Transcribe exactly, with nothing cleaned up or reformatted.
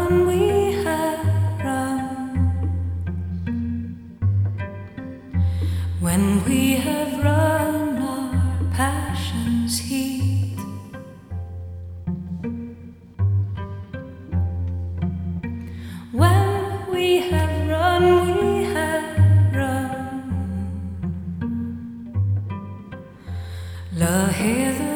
run, we have run. When we have run our passions heat, when we have run, we have run. La